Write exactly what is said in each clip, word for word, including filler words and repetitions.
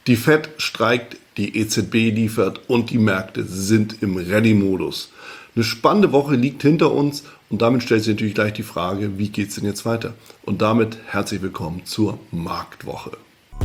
Die Fed streikt, die E Z B liefert und die Märkte sind im Ready-Modus. Eine spannende Woche liegt hinter uns und damit stellt sich natürlich gleich die Frage, wie geht es denn jetzt weiter? Und damit herzlich willkommen zur Marktwoche.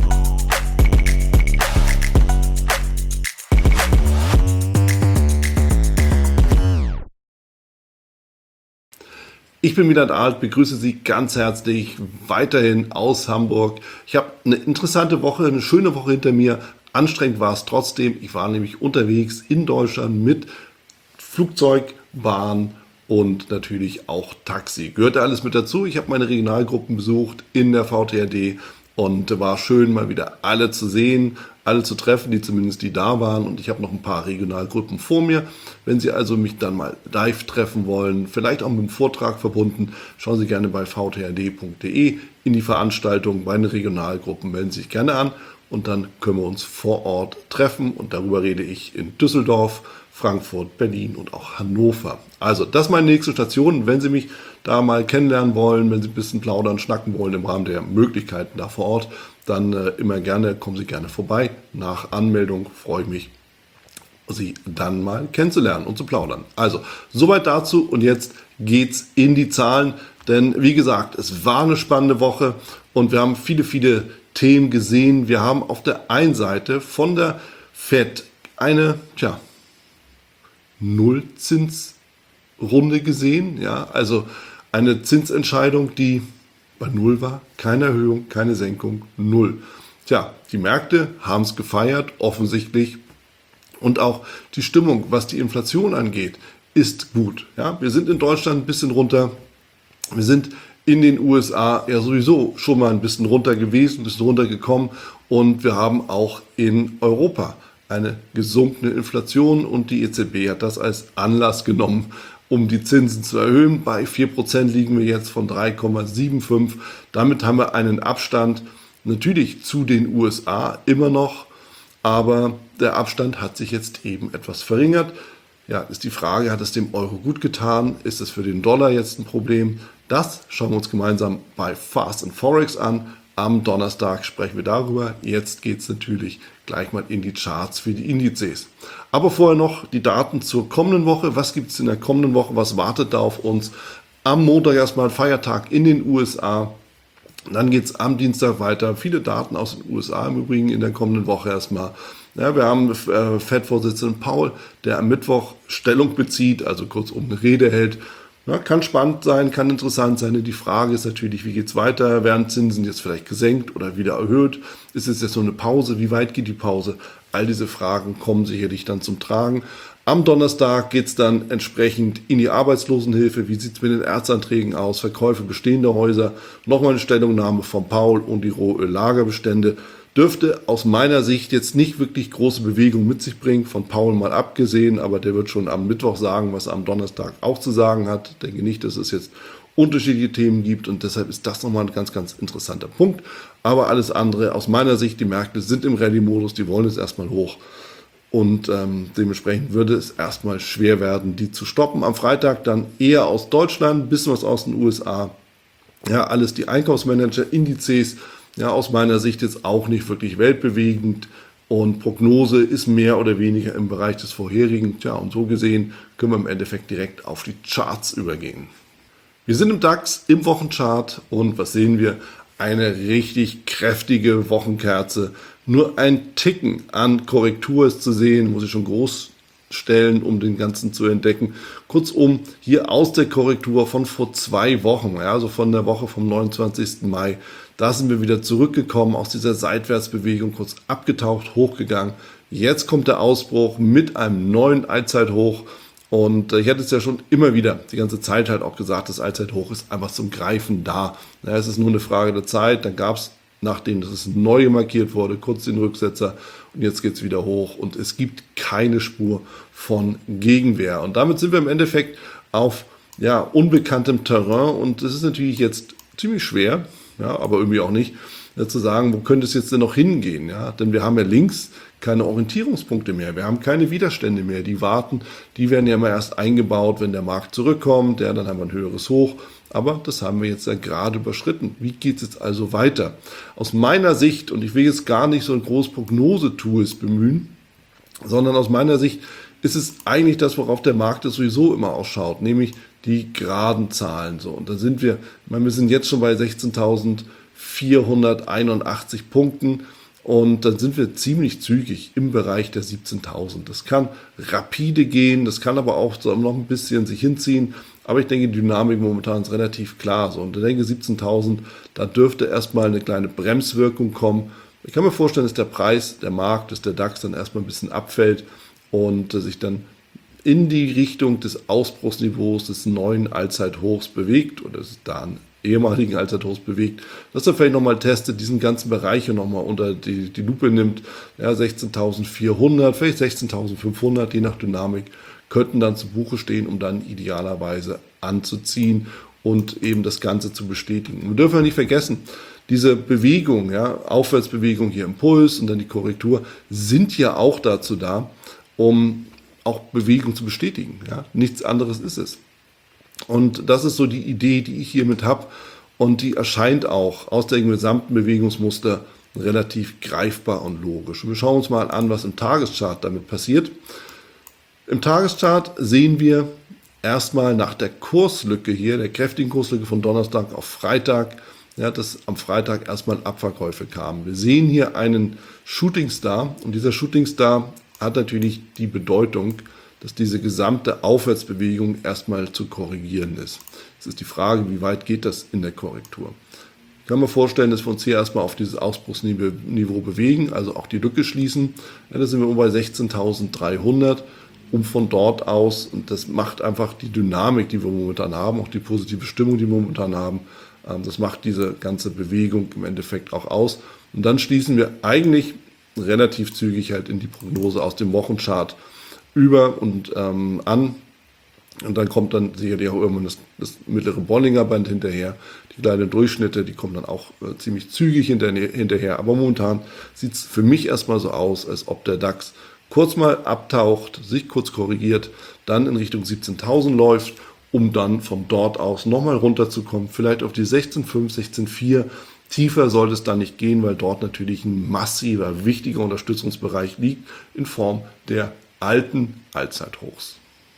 Ich bin Wieland Alt, begrüße Sie ganz herzlich weiterhin aus Hamburg. Ich habe eine interessante Woche, eine schöne Woche hinter mir. Anstrengend war es trotzdem. Ich war nämlich unterwegs in Deutschland mit Flugzeug, Bahn und natürlich auch Taxi. Gehörte alles mit dazu. Ich habe meine Regionalgruppen besucht in der V T R D und war schön, mal wieder alle zu sehen, alle zu treffen, die zumindest die da waren. Und ich habe noch ein paar Regionalgruppen vor mir. Wenn Sie also mich dann mal live treffen wollen, vielleicht auch mit einem Vortrag verbunden, schauen Sie gerne bei v t r d punkt d e in die Veranstaltung. Meine Regionalgruppen melden sich gerne an und dann können wir uns vor Ort treffen. Und darüber rede ich in Düsseldorf, Frankfurt, Berlin und auch Hannover. Also das ist meine nächste Station. Wenn Sie mich da mal kennenlernen wollen, wenn Sie ein bisschen plaudern, schnacken wollen im Rahmen der Möglichkeiten da vor Ort, dann äh, immer gerne, kommen Sie gerne vorbei. Nach Anmeldung freue ich mich, Sie dann mal kennenzulernen und zu plaudern. Also, soweit dazu und jetzt geht's in die Zahlen, denn wie gesagt, es war eine spannende Woche und wir haben viele, viele Themen gesehen. Wir haben auf der einen Seite von der Fed eine, tja, Nullzinsrunde gesehen, ja, also eine Zinsentscheidung, die bei Null war, keine Erhöhung, keine Senkung, Null. Tja, die Märkte haben es gefeiert, offensichtlich. Und auch die Stimmung, was die Inflation angeht, ist gut. Ja, wir sind in Deutschland ein bisschen runter. Wir sind in den U S A ja sowieso schon mal ein bisschen runter gewesen, ein bisschen runtergekommen. Und wir haben auch in Europa eine gesunkene Inflation. Und die E Z B hat das als Anlass genommen, um die Zinsen zu erhöhen. Bei vier Prozent liegen wir jetzt von drei Komma fünfundsiebzig. Damit haben wir einen Abstand natürlich zu den U S A immer noch. Aber der Abstand hat sich jetzt eben etwas verringert. Ja, ist die Frage, hat es dem Euro gut getan? Ist es für den Dollar jetzt ein Problem? Das schauen wir uns gemeinsam bei Fast and Forex an. Am Donnerstag sprechen wir darüber. Jetzt geht es natürlich gleich mal in die Charts für die Indizes. Aber vorher noch die Daten zur kommenden Woche. Was gibt es in der kommenden Woche? Was wartet da auf uns? Am Montag erstmal Feiertag in den U S A. Dann geht es am Dienstag weiter. Viele Daten aus den U S A im Übrigen in der kommenden Woche erstmal. Ja, wir haben äh, Fed-Vorsitzenden Powell, der am Mittwoch Stellung bezieht, also kurzum eine Rede hält. Ja, kann spannend sein, kann interessant sein. Die Frage ist natürlich, wie geht es weiter? Werden Zinsen jetzt vielleicht gesenkt oder wieder erhöht? Ist es jetzt so eine Pause? Wie weit geht die Pause? All diese Fragen kommen sicherlich dann zum Tragen. Am Donnerstag geht es dann entsprechend in die Arbeitslosenhilfe. Wie sieht es mit den Erzanträgen aus? Verkäufe bestehender Häuser. Nochmal eine Stellungnahme von Powell und die Rohöllagerbestände. Dürfte aus meiner Sicht jetzt nicht wirklich große Bewegung mit sich bringen, von Powell mal abgesehen, aber der wird schon am Mittwoch sagen, was er am Donnerstag auch zu sagen hat. Ich denke nicht, dass es jetzt unterschiedliche Themen gibt und deshalb ist das nochmal ein ganz, ganz interessanter Punkt. Aber alles andere, aus meiner Sicht, die Märkte sind im Rallye-Modus, die wollen jetzt erstmal hoch und ähm, dementsprechend würde es erstmal schwer werden, die zu stoppen. Am Freitag dann eher aus Deutschland, ein bisschen was aus den U S A, ja, alles die Einkaufsmanager, Indizes. Ja, aus meiner Sicht jetzt auch nicht wirklich weltbewegend und Prognose ist mehr oder weniger im Bereich des vorherigen. Tja, und so gesehen können wir im Endeffekt direkt auf die Charts übergehen. Wir sind im DAX im Wochenchart und was sehen wir? Eine richtig kräftige Wochenkerze. Nur ein Ticken an Korrektur ist zu sehen, muss ich schon groß stellen, um den Ganzen zu entdecken. Kurzum, hier aus der Korrektur von vor zwei Wochen, ja, also von der Woche vom neunundzwanzigsten Mai, da sind wir wieder zurückgekommen aus dieser Seitwärtsbewegung, kurz abgetaucht, hochgegangen. Jetzt kommt der Ausbruch mit einem neuen Allzeithoch und ich hatte es ja schon immer wieder die ganze Zeit halt auch gesagt, das Allzeithoch ist einfach zum Greifen da. Ja, es ist nur eine Frage der Zeit, dann gab es, nachdem das neu markiert wurde, kurz den Rücksetzer und jetzt geht es wieder hoch und es gibt keine Spur von Gegenwehr. Und damit sind wir im Endeffekt auf ja, unbekanntem Terrain und es ist natürlich jetzt ziemlich schwer, ja, aber irgendwie auch nicht, ja, zu sagen, wo könnte es jetzt denn noch hingehen? Ja? Denn wir haben ja links keine Orientierungspunkte mehr, wir haben keine Widerstände mehr, die warten, die werden ja immer erst eingebaut, wenn der Markt zurückkommt, ja, dann haben wir ein höheres Hoch Aber das haben wir jetzt ja gerade überschritten. Wie geht es jetzt also weiter? Aus meiner Sicht, und ich will jetzt gar nicht so ein großes Prognose-Tools bemühen, sondern aus meiner Sicht ist es eigentlich das, worauf der Markt es sowieso immer ausschaut, nämlich die geraden Zahlen. So, und da sind wir, ich meine, wir sind jetzt schon bei sechzehntausendvierhunderteinundachtzig Punkten und dann sind wir ziemlich zügig im Bereich der siebzehntausend. Das kann rapide gehen, das kann aber auch so noch ein bisschen sich hinziehen, aber ich denke, die Dynamik momentan ist relativ klar. So, und ich denke, siebzehntausend, da dürfte erstmal eine kleine Bremswirkung kommen. Ich kann mir vorstellen, dass der Preis, der Markt, dass der DAX dann erstmal ein bisschen abfällt und äh, sich dann in die Richtung des Ausbruchsniveaus des neuen Allzeithochs bewegt oder des da ehemaligen Allzeithochs bewegt, dass er vielleicht nochmal testet, diesen ganzen Bereich nochmal unter die, die Lupe nimmt, ja, sechzehntausendvierhundert, vielleicht sechzehntausendfünfhundert, je nach Dynamik, könnten dann zu Buche stehen, um dann idealerweise anzuziehen und eben das Ganze zu bestätigen. Wir dürfen ja nicht vergessen, diese Bewegung, ja, Aufwärtsbewegung hier im Puls und dann die Korrektur, sind ja auch dazu da, um auch Bewegung zu bestätigen. Ja? Nichts anderes ist es. Und das ist so die Idee, die ich hiermit habe. Und die erscheint auch aus dem gesamten Bewegungsmuster relativ greifbar und logisch. Und wir schauen uns mal an, was im Tageschart damit passiert. Im Tageschart sehen wir erstmal nach der Kurslücke hier, der kräftigen Kurslücke von Donnerstag auf Freitag, ja, dass am Freitag erstmal Abverkäufe kamen. Wir sehen hier einen Shooting Star und dieser Shooting Star hat natürlich die Bedeutung, dass diese gesamte Aufwärtsbewegung erstmal zu korrigieren ist. Es ist die Frage, wie weit geht das in der Korrektur. Ich kann mir vorstellen, dass wir uns hier erstmal auf dieses Ausbruchsniveau bewegen, also auch die Lücke schließen. Ja, da sind wir um bei sechzehntausenddreihundert, um von dort aus, und das macht einfach die Dynamik, die wir momentan haben, auch die positive Stimmung, die wir momentan haben, das macht diese ganze Bewegung im Endeffekt auch aus. Und dann schließen wir eigentlich relativ zügig halt in die Prognose aus dem Wochenchart über und ähm, an. Und dann kommt dann sicherlich auch irgendwann das, das mittlere Bollinger Band hinterher. Die kleinen Durchschnitte, die kommen dann auch äh, ziemlich zügig hinter, hinterher. Aber momentan sieht es für mich erstmal so aus, als ob der DAX kurz mal abtaucht, sich kurz korrigiert, dann in Richtung siebzehntausend läuft, um dann von dort aus nochmal runterzukommen, vielleicht auf die sechzehn Komma fünf, sechzehn Komma vier. Tiefer sollte es dann nicht gehen, weil dort natürlich ein massiver, wichtiger Unterstützungsbereich liegt in Form der alten Allzeithochs.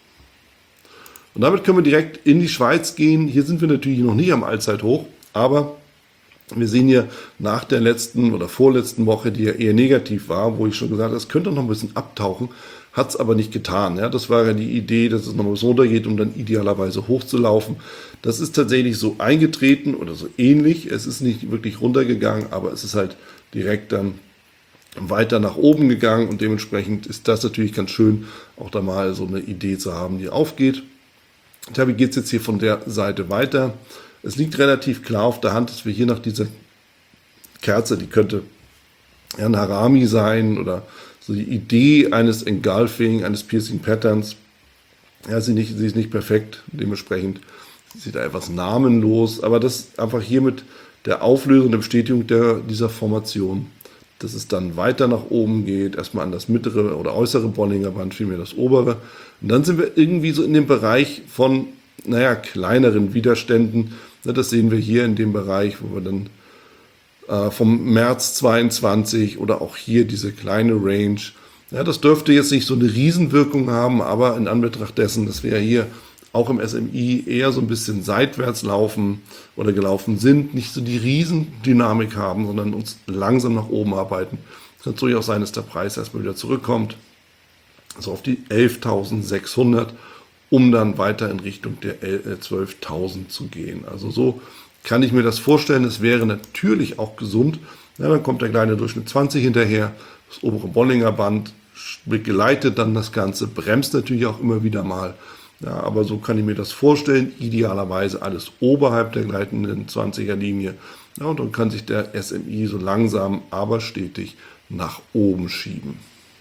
Und damit können wir direkt in die Schweiz gehen. Hier sind wir natürlich noch nicht am Allzeithoch, aber wir sehen hier nach der letzten oder vorletzten Woche, die ja eher negativ war, wo ich schon gesagt habe, es könnte noch ein bisschen abtauchen, hat es aber nicht getan. Ja, das war ja die Idee, dass es nochmal so runtergeht, um dann idealerweise hochzulaufen. Das ist tatsächlich so eingetreten oder so ähnlich. Es ist nicht wirklich runtergegangen, aber es ist halt direkt dann weiter nach oben gegangen und dementsprechend ist das natürlich ganz schön, auch da mal so eine Idee zu haben, die aufgeht. Tja, wie geht es jetzt hier von der Seite weiter? Es liegt relativ klar auf der Hand, dass wir hier nach dieser Kerze, die könnte ja ein Harami sein oder so die Idee eines Engulfing, eines Piercing Patterns. Ja, sie, nicht, sie ist nicht perfekt, dementsprechend sieht da etwas namenlos, aber das einfach hier mit der Auflösung, der Bestätigung der, dieser Formation, dass es dann weiter nach oben geht, erstmal an das mittlere oder äußere Bollinger Band, vielmehr das obere. Und dann sind wir irgendwie so in dem Bereich von, naja, kleineren Widerständen. Das sehen wir hier in dem Bereich, wo wir dann äh, vom März zweiundzwanzig oder auch hier diese kleine Range. Ja, das dürfte jetzt nicht so eine Riesenwirkung haben, aber in Anbetracht dessen, dass wir ja hier auch im S M I eher so ein bisschen seitwärts laufen oder gelaufen sind, nicht so die Riesendynamik haben, sondern uns langsam nach oben arbeiten. Kann es durchaus sein, dass der Preis erstmal wieder zurückkommt, also auf die elftausendsechshundert, um dann weiter in Richtung der zwölftausend zu gehen. Also so kann ich mir das vorstellen. Es wäre natürlich auch gesund. Ja, dann kommt der kleine Durchschnitt zwanzig hinterher, das obere Bollinger Band begleitet dann das Ganze, bremst natürlich auch immer wieder mal. Ja, aber so kann ich mir das vorstellen. Idealerweise alles oberhalb der gleitenden zwanziger Linie. Ja, und dann kann sich der S M I so langsam, aber stetig nach oben schieben.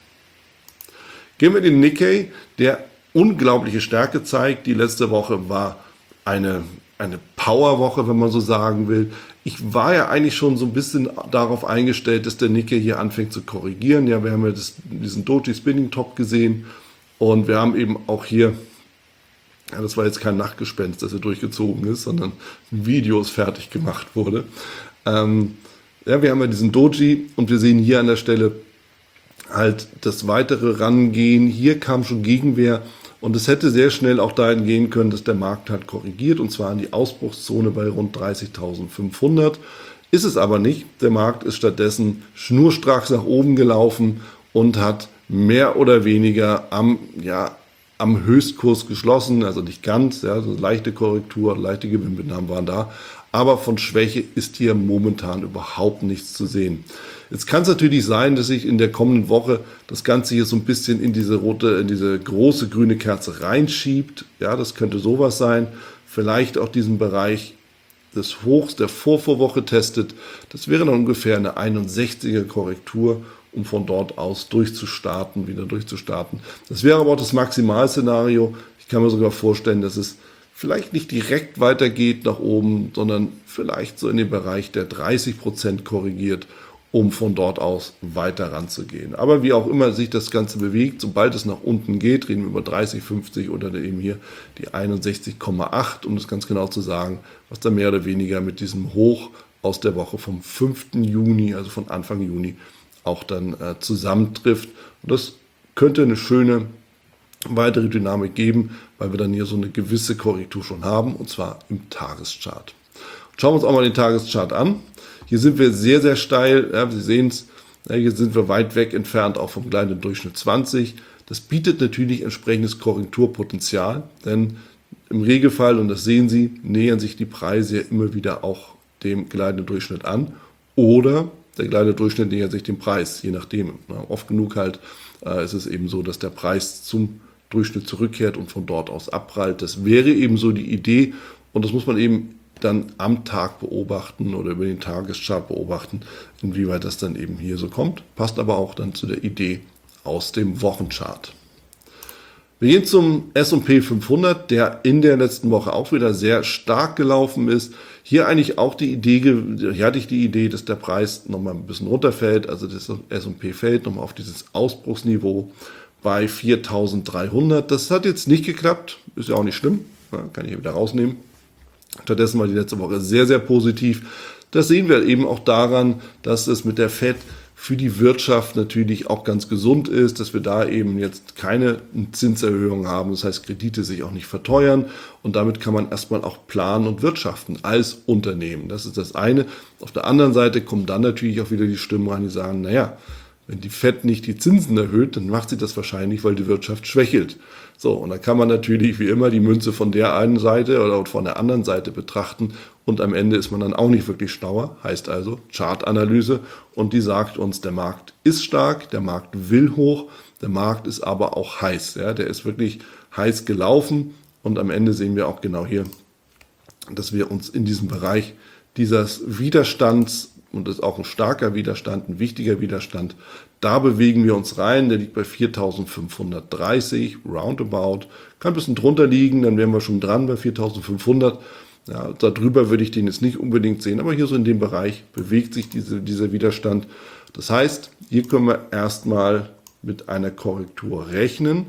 Gehen wir in den Nikkei, der unglaubliche Stärke zeigt. Die letzte Woche war eine, eine Powerwoche, wenn man so sagen will. Ich war ja eigentlich schon so ein bisschen darauf eingestellt, dass der Nikkei hier anfängt zu korrigieren. Ja, wir haben ja das, diesen Doji Spinning Top gesehen und wir haben eben auch hier Ja, das war jetzt kein Nachtgespenst, das hier durchgezogen ist, sondern ein Video, das fertig gemacht wurde. Ähm, ja, wir haben ja diesen Doji und wir sehen hier an der Stelle halt das weitere Rangehen. Hier kam schon Gegenwehr und es hätte sehr schnell auch dahin gehen können, dass der Markt halt korrigiert und zwar in die Ausbruchszone bei rund dreißigtausendfünfhundert. Ist es aber nicht. Der Markt ist stattdessen schnurstracks nach oben gelaufen und hat mehr oder weniger am, ja, am Höchstkurs geschlossen, also nicht ganz, ja, so leichte Korrektur, leichte Gewinnmitnahmen waren da, aber von Schwäche ist hier momentan überhaupt nichts zu sehen. Jetzt kann es natürlich sein, dass sich in der kommenden Woche das Ganze hier so ein bisschen in diese rote, in diese große grüne Kerze reinschiebt. Ja, das könnte sowas sein. Vielleicht auch diesen Bereich des Hochs der Vorvorwoche testet. Das wäre dann ungefähr eine einundsechziger Korrektur, um von dort aus durchzustarten, wieder durchzustarten. Das wäre aber auch das Maximalszenario. Ich kann mir sogar vorstellen, dass es vielleicht nicht direkt weitergeht nach oben, sondern vielleicht so in den Bereich der dreißig Prozent korrigiert, um von dort aus weiter ranzugehen. Aber wie auch immer sich das Ganze bewegt, sobald es nach unten geht, reden wir über dreißig, fünfzig oder eben hier die einundsechzig Komma acht, um das ganz genau zu sagen, was da mehr oder weniger mit diesem Hoch aus der Woche vom fünften Juni, also von Anfang Juni, auch dann äh, zusammentrifft. Und das könnte eine schöne weitere Dynamik geben, weil wir dann hier so eine gewisse Korrektur schon haben, und zwar im Tageschart. Schauen wir uns auch mal den Tageschart an. Hier sind wir sehr, sehr steil. Ja, Sie sehen es, ja, hier sind wir weit weg entfernt, auch vom kleinen Durchschnitt zwanzig. Das bietet natürlich entsprechendes Korrekturpotenzial, denn im Regelfall, und das sehen Sie, nähern sich die Preise ja immer wieder auch dem kleinen Durchschnitt an oder der kleine Durchschnitt nähert sich dem Preis, je nachdem. Ja, oft genug halt äh, ist es eben so, dass der Preis zum Durchschnitt zurückkehrt und von dort aus abprallt. Das wäre eben so die Idee und das muss man eben dann am Tag beobachten oder über den Tageschart beobachten, inwieweit das dann eben hier so kommt. Passt aber auch dann zu der Idee aus dem Wochenchart. Wir gehen zum S und P fünfhundert, der in der letzten Woche auch wieder sehr stark gelaufen ist. Hier eigentlich auch die Idee, hier hatte ich die Idee, dass der Preis nochmal ein bisschen runterfällt, also das S und P fällt nochmal auf dieses Ausbruchsniveau bei viertausenddreihundert. Das hat jetzt nicht geklappt, ist ja auch nicht schlimm, kann ich wieder rausnehmen. Stattdessen war die letzte Woche sehr, sehr positiv. Das sehen wir eben auch daran, dass es mit der Fed für die Wirtschaft natürlich auch ganz gesund ist, dass wir da eben jetzt keine Zinserhöhung haben. Das heißt, Kredite sich auch nicht verteuern und damit kann man erstmal auch planen und wirtschaften als Unternehmen. Das ist das eine. Auf der anderen Seite kommen dann natürlich auch wieder die Stimmen rein, die sagen, naja, wenn die Fed nicht die Zinsen erhöht, dann macht sie das wahrscheinlich, weil die Wirtschaft schwächelt. So, und dann kann man natürlich wie immer die Münze von der einen Seite oder von der anderen Seite betrachten und am Ende ist man dann auch nicht wirklich schlauer. Heißt also Chartanalyse und die sagt uns, der Markt ist stark, der Markt will hoch, der Markt ist aber auch heiß. Ja, der ist wirklich heiß gelaufen und am Ende sehen wir auch genau hier, dass wir uns in diesem Bereich dieses Widerstands, und das ist auch ein starker Widerstand, ein wichtiger Widerstand, da bewegen wir uns rein, der liegt bei viertausendfünfhundertdreißig, roundabout, kann ein bisschen drunter liegen, dann wären wir schon dran bei viertausendfünfhundert, ja, darüber würde ich den jetzt nicht unbedingt sehen, aber hier so in dem Bereich bewegt sich diese, dieser Widerstand. Das heißt, hier können wir erstmal mit einer Korrektur rechnen.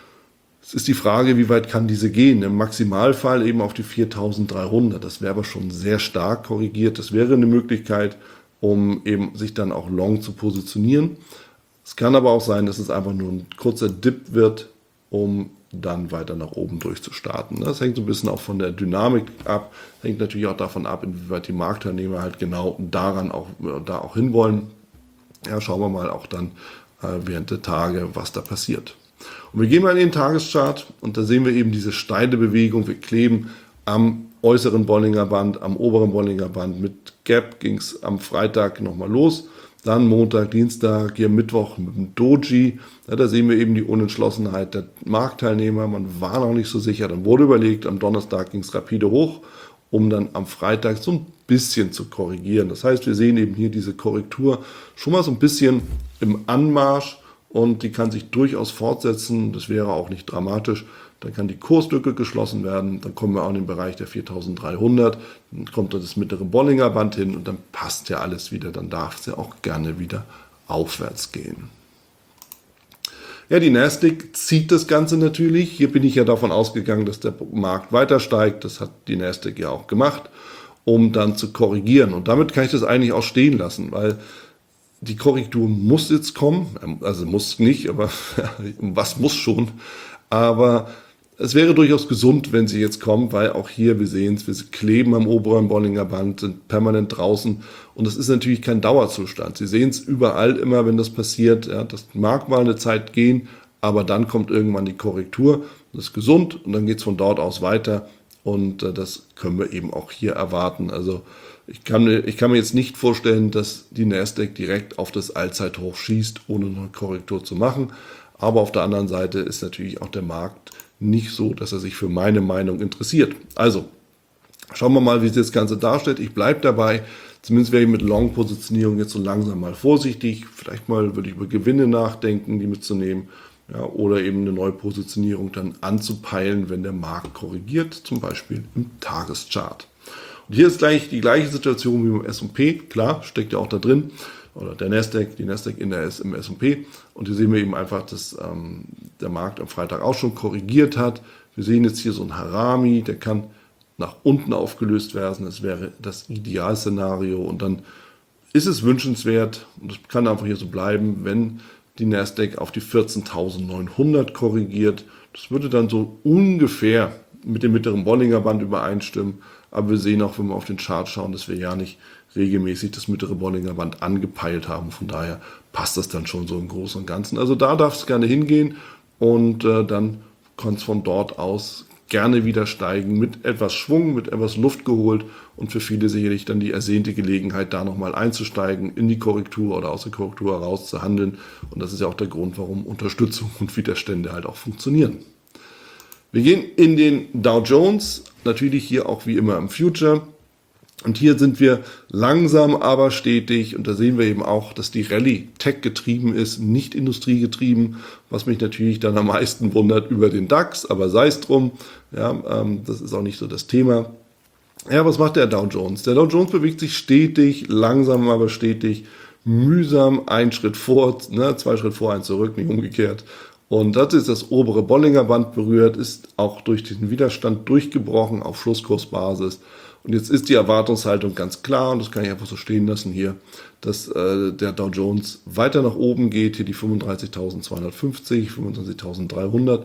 Es ist die Frage, wie weit kann diese gehen? Im Maximalfall eben auf die viertausenddreihundert. Das wäre aber schon sehr stark korrigiert. Das wäre eine Möglichkeit, um eben sich dann auch long zu positionieren. Es kann aber auch sein, dass es einfach nur ein kurzer Dip wird, um dann weiter nach oben durchzustarten. Das hängt so ein bisschen auch von der Dynamik ab. Hängt natürlich auch davon ab, inwieweit die Marktteilnehmer halt genau daran auch, da auch hinwollen. Ja, schauen wir mal auch dann äh, während der Tage, was da passiert. Und wir gehen mal in den Tageschart und da sehen wir eben diese steile Bewegung. Wir kleben am äußeren Bollinger Band, am oberen Bollinger Band. Mit Gap ging es am Freitag nochmal los. Dann Montag, Dienstag, hier Mittwoch mit dem Doji. Ja, da sehen wir eben die Unentschlossenheit der Marktteilnehmer. Man war noch nicht so sicher. Dann wurde überlegt, am Donnerstag ging es rapide hoch, um dann am Freitag so ein bisschen zu korrigieren. Das heißt, wir sehen eben hier diese Korrektur schon mal so ein bisschen im Anmarsch. Und die kann sich durchaus fortsetzen, das wäre auch nicht dramatisch. Dann kann die Kurslücke geschlossen werden, dann kommen wir auch in den Bereich der viertausenddreihundert, dann kommt das mittlere Bollinger Band hin und dann passt ja alles wieder, dann darf es ja auch gerne wieder aufwärts gehen. Ja, die Nasdaq zieht das Ganze natürlich. Hier bin ich ja davon ausgegangen, dass der Markt weiter steigt. Das hat die Nasdaq ja auch gemacht, um dann zu korrigieren. Und damit kann ich das eigentlich auch stehen lassen, weil die Korrektur muss jetzt kommen. Also muss nicht, aber was muss schon. Aber es wäre durchaus gesund, wenn sie jetzt kommt, weil auch hier, wir sehen es, wir kleben am oberen Bollinger Band, sind permanent draußen und das ist natürlich kein Dauerzustand. Sie sehen es überall immer, wenn das passiert. Ja, das mag mal eine Zeit gehen, aber dann kommt irgendwann die Korrektur. Das ist gesund und dann geht es von dort aus weiter und äh, das können wir eben auch hier erwarten. Also ich kann, ich kann mir jetzt nicht vorstellen, dass die Nasdaq direkt auf das Allzeithoch schießt, ohne eine Korrektur zu machen. Aber auf der anderen Seite ist natürlich auch der Markt nicht so, dass er sich für meine Meinung interessiert. Also, schauen wir mal, wie sich das Ganze darstellt. Ich bleibe dabei. Zumindest wäre ich mit Long-Positionierung jetzt so langsam mal vorsichtig. Vielleicht mal würde ich über Gewinne nachdenken, die mitzunehmen. Ja, oder eben eine neue Positionierung dann anzupeilen, wenn der Markt korrigiert, zum Beispiel im Tageschart. Und hier ist gleich die gleiche Situation wie beim S und P. Klar, steckt ja auch da drin. Oder der Nasdaq, die Nasdaq in der ist im S und P. Und hier sehen wir eben einfach, dass ähm, der Markt am Freitag auch schon korrigiert hat. Wir sehen jetzt hier so ein Harami, der kann nach unten aufgelöst werden. Das wäre das Idealszenario. Und dann ist es wünschenswert, und das kann einfach hier so bleiben, wenn die Nasdaq auf die vierzehntausendneunhundert korrigiert. Das würde dann so ungefähr mit dem mittleren Bollinger Band übereinstimmen. Aber wir sehen auch, wenn wir auf den Chart schauen, dass wir ja nicht regelmäßig das mittlere Bollinger Band angepeilt haben. Von daher passt das dann schon so im Großen und Ganzen. Also da darf es gerne hingehen und äh, dann kann es von dort aus gerne wieder steigen mit etwas Schwung, mit etwas Luft geholt und für viele sicherlich dann die ersehnte Gelegenheit, da nochmal einzusteigen, in die Korrektur oder aus der Korrektur heraus zu handeln. Und das ist ja auch der Grund, warum Unterstützung und Widerstände halt auch funktionieren. Wir gehen in den Dow Jones, natürlich hier auch wie immer im Future. Und hier sind wir langsam, aber stetig. Und da sehen wir eben auch, dass die Rallye Tech getrieben ist, nicht industriegetrieben, was mich natürlich dann am meisten wundert über den DAX, aber sei es drum. Ja, ähm, das ist auch nicht so das Thema. Ja, was macht der Dow Jones? Der Dow Jones bewegt sich stetig, langsam, aber stetig, mühsam, ein Schritt vor, ne, zwei Schritt vor, ein zurück, nicht umgekehrt. Und das ist das obere Bollinger Band berührt, ist auch durch den Widerstand durchgebrochen auf Schlusskursbasis. Und jetzt ist die Erwartungshaltung ganz klar, und das kann ich einfach so stehen lassen hier, dass äh, der Dow Jones weiter nach oben geht, hier die fünfunddreißigtausendzweihundertfünfzig, fünfundzwanzigtausenddreihundert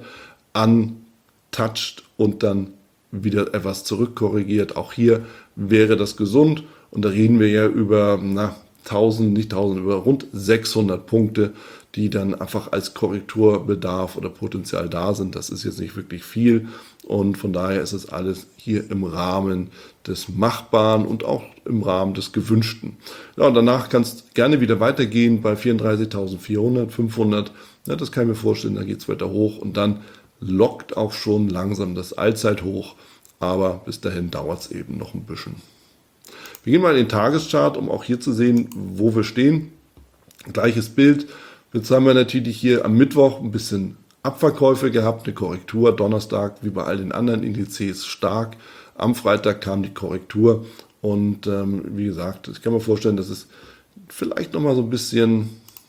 antoucht und dann wieder etwas zurückkorrigiert. Auch hier wäre das gesund und da reden wir ja über na, tausend, nicht tausend, über rund sechshundert Punkte, die dann einfach als Korrekturbedarf oder Potenzial da sind. Das ist jetzt nicht wirklich viel und von daher ist es alles hier im Rahmen des Machbaren und auch im Rahmen des Gewünschten. Ja, und danach kann es gerne wieder weitergehen bei vierunddreißigtausendvierhundert, fünfhundert. Ja, das kann ich mir vorstellen, da geht es weiter hoch und dann lockt auch schon langsam das Allzeithoch, aber bis dahin dauert es eben noch ein bisschen. Wir gehen mal in den Tageschart, um auch hier zu sehen, wo wir stehen. Gleiches Bild. Jetzt haben wir natürlich hier am Mittwoch ein bisschen Abverkäufe gehabt, eine Korrektur. Donnerstag, wie bei all den anderen Indizes, stark. Am Freitag kam die Korrektur. Und ähm, wie gesagt, ich kann mir vorstellen, dass es vielleicht nochmal so ein bisschen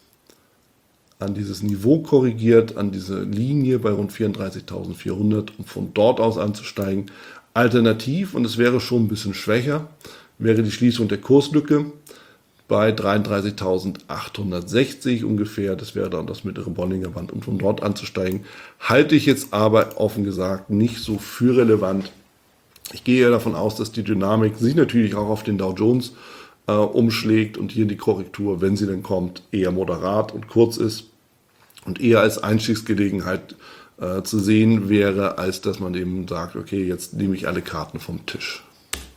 an dieses Niveau korrigiert, an diese Linie bei rund vierunddreißigtausendvierhundert, um von dort aus anzusteigen. Alternativ, und es wäre schon ein bisschen schwächer, wäre die Schließung der Kurslücke bei dreiunddreißigtausendachthundertsechzig ungefähr. Das wäre dann das mittlere Bollinger Band, um von dort anzusteigen. Halte ich jetzt aber offen gesagt nicht so für relevant. Ich gehe ja davon aus, dass die Dynamik sich natürlich auch auf den Dow Jones äh, umschlägt und hier die Korrektur, wenn sie dann kommt, eher moderat und kurz ist und eher als Einstiegsgelegenheit äh, zu sehen wäre, als dass man eben sagt, okay, jetzt nehme ich alle Karten vom Tisch.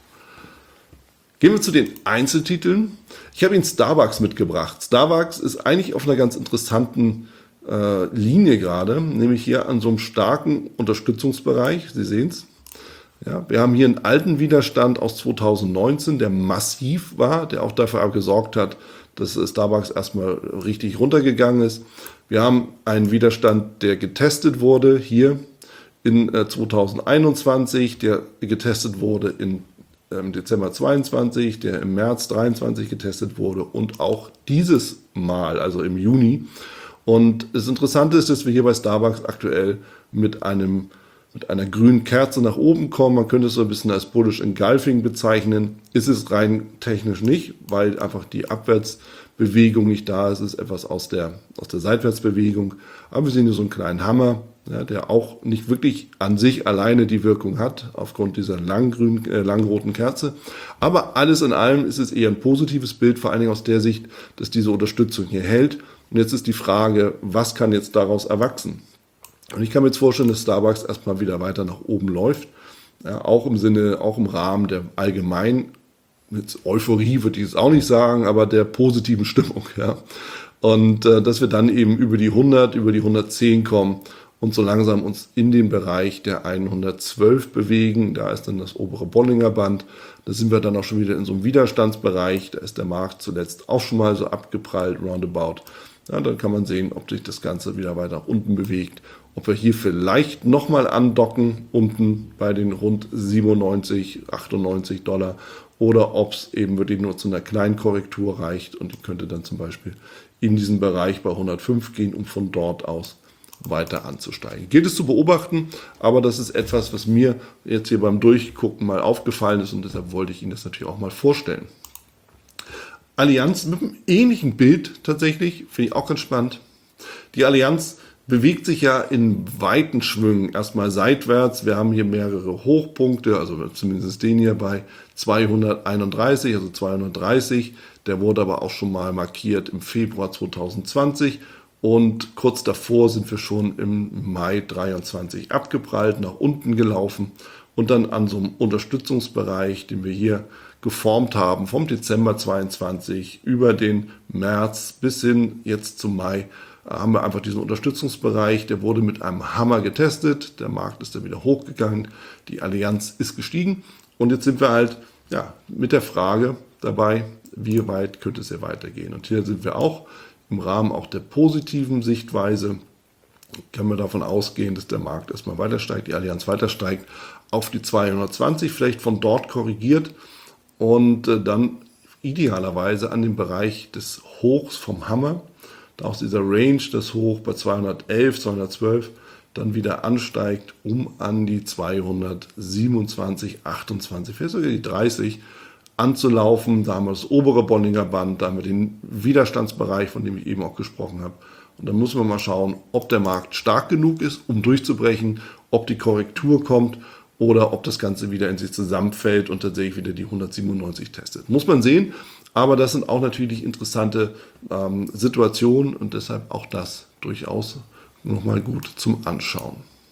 Gehen wir zu den Einzeltiteln. Ich habe Ihnen Starbucks mitgebracht. Starbucks ist eigentlich auf einer ganz interessanten äh, Linie gerade, nämlich hier an so einem starken Unterstützungsbereich. Sie sehen es. Ja, wir haben hier einen alten Widerstand aus zweitausendneunzehn, der massiv war, der auch dafür gesorgt hat, dass Starbucks erstmal richtig runtergegangen ist. Wir haben einen Widerstand, der getestet wurde hier in äh, zweitausendeinundzwanzig, der getestet wurde in im Dezember zweiundzwanzig, der im März dreiundzwanzig getestet wurde und auch dieses Mal, also im Juni. Und das Interessante ist, dass wir hier bei Starbucks aktuell mit einem mit einer grünen Kerze nach oben kommen. Man könnte es so ein bisschen als bullish engulfing bezeichnen. Ist es rein technisch nicht, weil einfach die Abwärtsbewegung nicht da ist. Es ist etwas aus der, aus der Seitwärtsbewegung. Aber wir sehen hier so einen kleinen Hammer, ja, der auch nicht wirklich an sich alleine die Wirkung hat, aufgrund dieser langgrün, äh, langroten Kerze. Aber alles in allem ist es eher ein positives Bild, vor allen Dingen aus der Sicht, dass diese Unterstützung hier hält. Und jetzt ist die Frage, was kann jetzt daraus erwachsen? Und ich kann mir jetzt vorstellen, dass Starbucks erstmal wieder weiter nach oben läuft. Ja, auch im Sinne, auch im Rahmen der allgemeinen, mit Euphorie würde ich es auch nicht sagen, aber der positiven Stimmung. Ja. Und äh, dass wir dann eben über die hundert, über die hundertzehn kommen und so langsam uns in den Bereich der hundertzwölf bewegen. Da ist dann das obere Bollinger Band. Da sind wir dann auch schon wieder in so einem Widerstandsbereich. Da ist der Markt zuletzt auch schon mal so abgeprallt, roundabout. Ja, dann kann man sehen, ob sich das Ganze wieder weiter nach unten bewegt. Ob wir hier vielleicht nochmal andocken, unten bei den rund siebenundneunzig, achtundneunzig Dollar, oder ob es eben wirklich nur zu einer kleinen Korrektur reicht und die könnte dann zum Beispiel in diesen Bereich bei hundertfünf gehen, um von dort aus weiter anzusteigen. Gilt es zu beobachten, aber das ist etwas, was mir jetzt hier beim Durchgucken mal aufgefallen ist und deshalb wollte ich Ihnen das natürlich auch mal vorstellen. Allianz mit einem ähnlichen Bild tatsächlich, finde ich auch ganz spannend. Die Allianz bewegt sich ja in weiten Schwüngen erstmal seitwärts. Wir haben hier mehrere Hochpunkte, also zumindest den hier bei zweihunderteinunddreißig, also zweihundertdreißig. Der wurde aber auch schon mal markiert im Februar zweitausendzwanzig und kurz davor sind wir schon im Mai dreiundzwanzig abgeprallt, nach unten gelaufen und dann an so einem Unterstützungsbereich, den wir hier geformt haben, vom Dezember zweiundzwanzig über den März bis hin jetzt zum Mai, haben wir einfach diesen Unterstützungsbereich, der wurde mit einem Hammer getestet, der Markt ist dann wieder hochgegangen, die Allianz ist gestiegen und jetzt sind wir halt ja, mit der Frage dabei, wie weit könnte es hier weitergehen. Und hier sind wir auch im Rahmen auch der positiven Sichtweise, können wir davon ausgehen, dass der Markt erstmal weiter steigt, die Allianz weiter steigt, auf die zweihundertzwanzig, vielleicht von dort korrigiert und äh, dann idealerweise an den Bereich des Hochs vom Hammer, aus dieser Range das Hoch bei zweihundertelf, zweihundertzwölf dann wieder ansteigt, um an die zweihundertsiebenundzwanzig, achtundzwanzig, vielleicht sogar die dreißig anzulaufen. Da haben wir das obere Bollinger Band, da haben wir den Widerstandsbereich, von dem ich eben auch gesprochen habe. Und dann muss man mal schauen, ob der Markt stark genug ist, um durchzubrechen, ob die Korrektur kommt oder ob das Ganze wieder in sich zusammenfällt und tatsächlich wieder die hundertsiebenundneunzig testet. Muss man sehen. Aber das sind auch natürlich interessante ähm, Situationen und deshalb auch das durchaus nochmal gut zum Anschauen.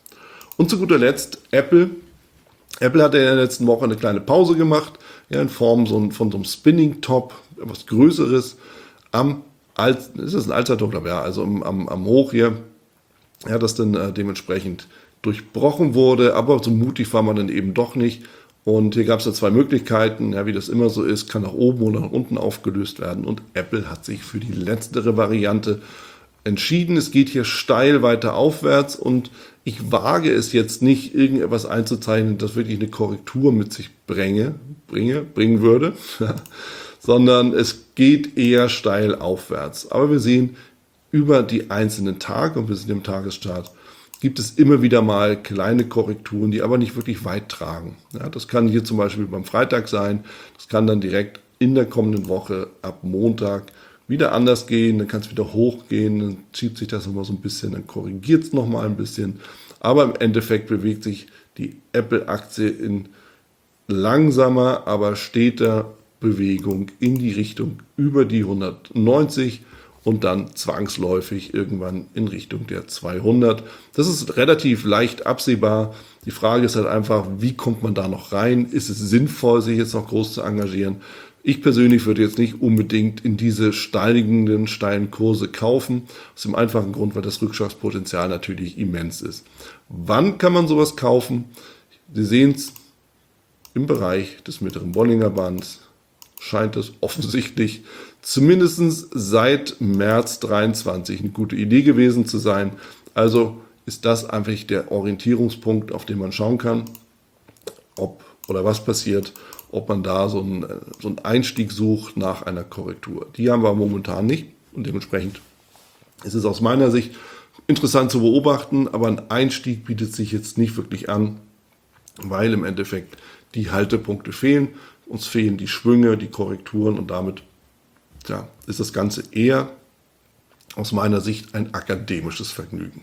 Und zu guter Letzt Apple. Apple hat in der letzten Woche eine kleine Pause gemacht, ja, in Form so ein, von so einem Spinning Top, etwas Größeres, am Alt, ist das ein Allzeithoch, ja, also am, am, am Hoch hier, ja, das dann äh, dementsprechend durchbrochen wurde, aber so mutig war man dann eben doch nicht. Und hier gab es ja zwei Möglichkeiten, ja, wie das immer so ist, kann nach oben oder nach unten aufgelöst werden. Und Apple hat sich für die letztere Variante entschieden. Es geht hier steil weiter aufwärts und ich wage es jetzt nicht, irgendetwas einzuzeichnen, das wirklich eine Korrektur mit sich bringe, bringe, bringen würde, sondern es geht eher steil aufwärts. Aber wir sehen über die einzelnen Tage, und wir sind im Tagesstart, gibt es immer wieder mal kleine Korrekturen, die aber nicht wirklich weit tragen. Ja, das kann hier zum Beispiel beim Freitag sein, das kann dann direkt in der kommenden Woche ab Montag wieder anders gehen, dann kann es wieder hochgehen, dann schiebt sich das nochmal so ein bisschen, dann korrigiert es nochmal ein bisschen. Aber im Endeffekt bewegt sich die Apple-Aktie in langsamer, aber steter Bewegung in die Richtung über die hundertneunzig und dann zwangsläufig irgendwann in Richtung der zweihundert. Das ist relativ leicht absehbar. Die Frage ist halt einfach, wie kommt man da noch rein? Ist es sinnvoll, sich jetzt noch groß zu engagieren? Ich persönlich würde jetzt nicht unbedingt in diese steigenden, steilen Kurse kaufen. Aus dem einfachen Grund, weil das Rückschlagspotenzial natürlich immens ist. Wann kann man sowas kaufen? Sie sehen es im Bereich des mittleren Bollinger Bands. Scheint es offensichtlich zumindest seit März dreiundzwanzig eine gute Idee gewesen zu sein. Also ist das einfach der Orientierungspunkt, auf den man schauen kann, ob oder was passiert, ob man da so einen, so einen Einstieg sucht nach einer Korrektur. Die haben wir momentan nicht und dementsprechend Es ist aus meiner Sicht interessant zu beobachten, aber ein Einstieg bietet sich jetzt nicht wirklich an, weil im Endeffekt die Haltepunkte fehlen. Uns fehlen die Schwünge, die Korrekturen und damit ja, ist das Ganze eher aus meiner Sicht ein akademisches Vergnügen.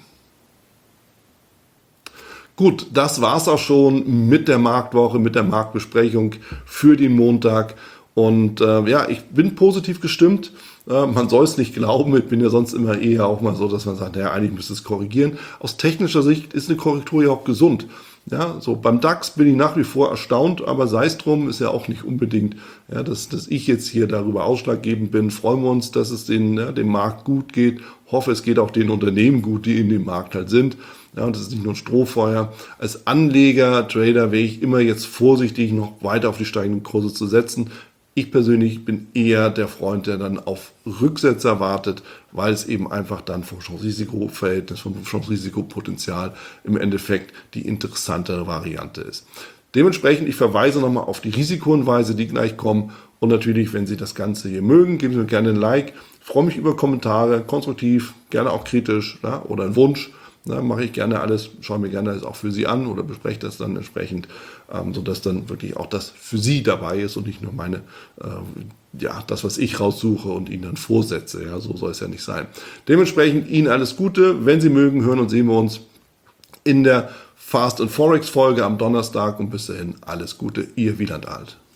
Gut, das war's auch schon mit der Marktwoche, mit der Marktbesprechung für den Montag. Und äh, ja, ich bin positiv gestimmt. Äh, man soll es nicht glauben, ich bin ja sonst immer eher auch mal so, dass man sagt, naja, eigentlich müsste es korrigieren. Aus technischer Sicht ist eine Korrektur ja auch gesund. Ja, so beim DAX bin ich nach wie vor erstaunt, aber sei es drum, ist ja auch nicht unbedingt, ja, dass, dass ich jetzt hier darüber ausschlaggebend bin. Freuen wir uns, dass es den, ja, dem Markt gut geht. Hoffe, es geht auch den Unternehmen gut, die in dem Markt halt sind. Ja, und das ist nicht nur ein Strohfeuer. Als Anleger, Trader wäre ich immer jetzt vorsichtig, noch weiter auf die steigenden Kurse zu setzen. Ich persönlich bin eher der Freund, der dann auf Rücksetzer wartet, weil es eben einfach dann vom Chance-Risiko-Verhältnis, vom Chance-Risiko-Potenzial im Endeffekt die interessantere Variante ist. Dementsprechend, ich verweise nochmal auf die Risikohinweise, die gleich kommen. Und natürlich, wenn Sie das Ganze hier mögen, geben Sie mir gerne ein Like. Ich freue mich über Kommentare, konstruktiv, gerne auch kritisch, ja, oder einen Wunsch. Na, mache ich gerne alles, schaue mir gerne das auch für Sie an oder bespreche das dann entsprechend, ähm, sodass dann wirklich auch das für Sie dabei ist und nicht nur meine, äh, ja, das, was ich raussuche und Ihnen dann vorsetze. Ja, so soll es ja nicht sein. Dementsprechend Ihnen alles Gute. Wenn Sie mögen, hören und sehen wir uns in der Fast and Forex Folge am Donnerstag und bis dahin alles Gute. Ihr Wieland Alt.